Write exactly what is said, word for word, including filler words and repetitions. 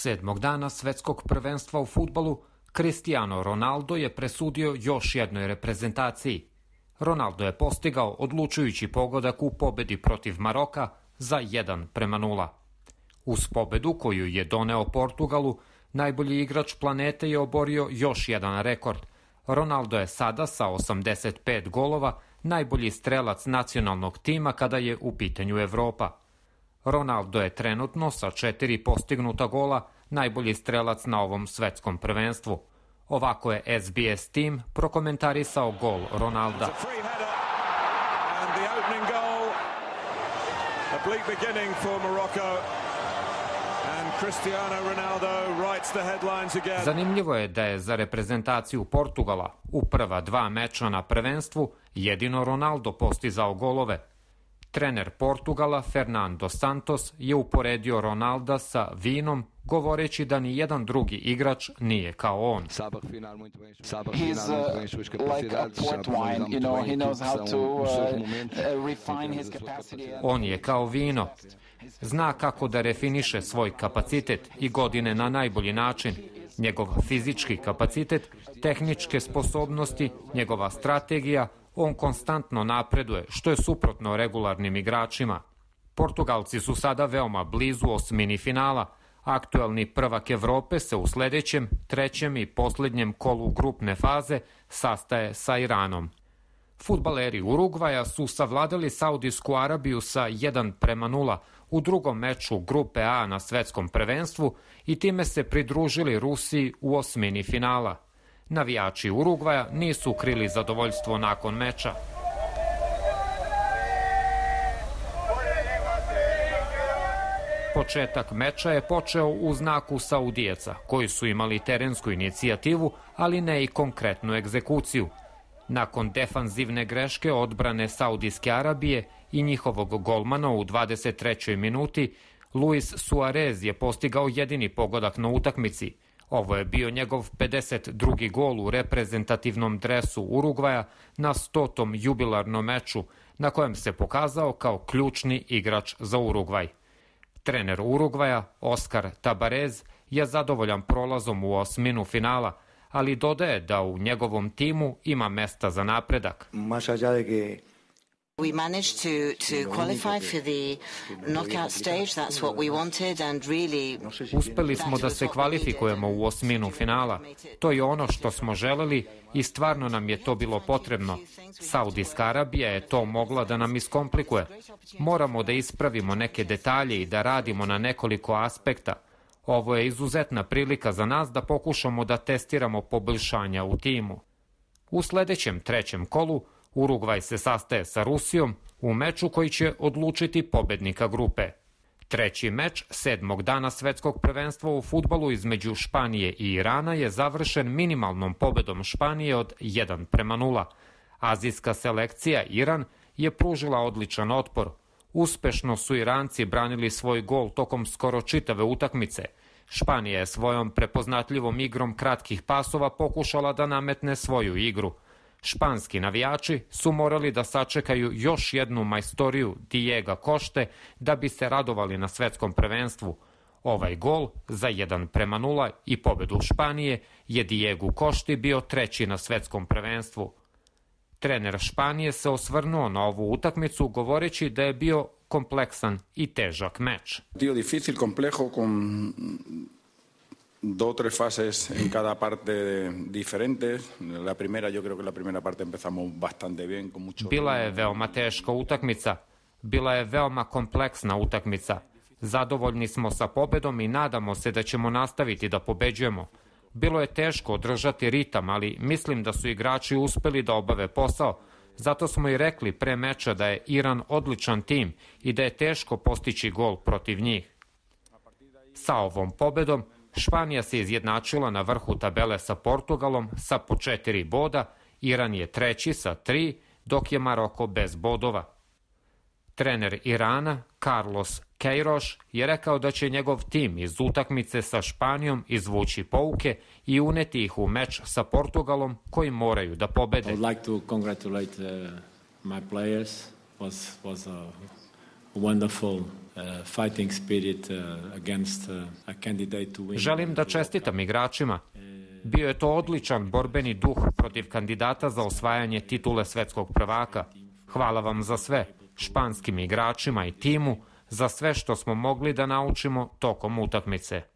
Sedmog dana svetskog prvenstva u fudbalu Cristiano Ronaldo je presudio još jednoj reprezentaciji. Ronaldo je postigao odlučujući pogodak u pobedi protiv Maroka za jedan prema nula. Uz pobedu koju je doneo Portugalu, najbolji igrač planete je oborio još jedan rekord. Ronaldo je sada sa osamdeset pet golova najbolji strelac nacionalnog tima kada je u pitanju Evropa. Ronaldo je trenutno sa četiri postignuta gola najbolji strelac na ovom svetskom prvenstvu. Ovako je S B S tim prokomentarisao gol Ronalda. Zanimljivo je da je za reprezentaciju Portugala u prva dva meča na prvenstvu jedino Ronaldo postizao golove. Trener Portugala Fernando Santos je uporedio Ronalda sa vinom, govoreći da ni jedan drugi igrač nije kao on. On je kao vino. Zna kako da refiniše svoj kapacitet i godine na najbolji način. Njegov fizički kapacitet, tehničke sposobnosti, njegova strategija, on konstantno napreduje, što je suprotno regularnim igračima. Portugalci su sada veoma blizu osmini finala. Aktuelni prvak Evrope se u sledećem, trećem i poslednjem kolu grupne faze sastaje sa Iranom. Fudbaleri Urugvaja su savladali Saudijsku Arabiju sa jedan prema nula u drugom meču grupe A na svetskom prvenstvu i time se pridružili Rusiji u osmini finala. Navijači Urugvaja nisu krili zadovoljstvo nakon meča. Početak meča je počeo u znaku Saudijeca, koji su imali terensku inicijativu, ali ne i konkretnu egzekuciju. Nakon defanzivne greške odbrane Saudijske Arabije i njihovog golmana u dvadeset trećoj minuti, Luis Suarez je postigao jedini pogodak na utakmici. Ovo je bio njegov pedeset drugi gol u reprezentativnom dresu Urugvaja na stotom jubilarnom meču, na kojem se pokazao kao ključni igrač za Urugvaj. Trener Urugvaja, Oscar Tabarez, je zadovoljan prolazom u osminu finala, ali dodaje da u njegovom timu ima mesta za napredak. We managed to, to qualify for the knockout stage. That's what we wanted and really... Uspeli smo da se kvalifikujemo u osminu finala. To je ono što smo želeli i stvarno nam je to bilo potrebno. Saudijska Arabija je to mogla da nam iskomplikuje. Moramo da ispravimo neke detalje i da radimo na nekoliko aspekta. Ovo je izuzetna prilika za nas da pokušamo da testiramo poboljšanja u timu. U sledećem trećem kolu Urugvaj se sastaje sa Rusijom u meču koji će odlučiti pobednika grupe. Treći meč sedmog dana svetskog prvenstva u fudbalu između Španije i Irana je završen minimalnom pobedom Španije od jedan prema nula. Azijska selekcija Iran je pružila odličan otpor. Uspešno su Iranci branili svoj gol tokom skoro čitave utakmice. Španija je svojom prepoznatljivom igrom kratkih pasova pokušala da nametne svoju igru. Španski navijači su morali da sačekaju još jednu majstoriju Diega Košte da bi se radovali na svetskom prvenstvu. Ovaj gol za jedan prema nula i pobedu Španije je Diegu Košti bio treći na svetskom prvenstvu. Trener Španije se osvrnuo na ovu utakmicu govoreći da je bio kompleksan i težak meč. Dio difícil, complejo, con dos o tres fases en cada parte diferentes. La primera, yo creo que la primera parte empezamos bastante bien con mucho. Bila je veoma teška utakmica. Bila je veoma kompleksna utakmica. Zadovoljni smo sa pobedom i nadamo se da ćemo nastaviti da pobeđujemo. Bilo je teško održati ritam, ali mislim da su igrači uspeli da obave posao. Zato smo i rekli pre meča da je Iran odličan tim i da je teško postići gol protiv njih. Sa ovom pobedom Španija se izjednačila na vrhu tabele sa Portugalom sa po četiri boda, Iran je treći sa tri, dok je Maroko bez bodova. Trener Irana, Carlos Queiroz, je rekao da će njegov tim iz utakmice sa Španijom izvući pouke i uneti ih u meč sa Portugalom koji moraju da pobede. I would like to congratulate uh, my players. Was was a wonderful Želim da čestitam igračima. Bio je to odličan borbeni duh protiv kandidata za osvajanje titule svetskog prvaka. Hvala vam za sve, španskim igračima i timu, za sve što smo mogli da naučimo tokom utakmice.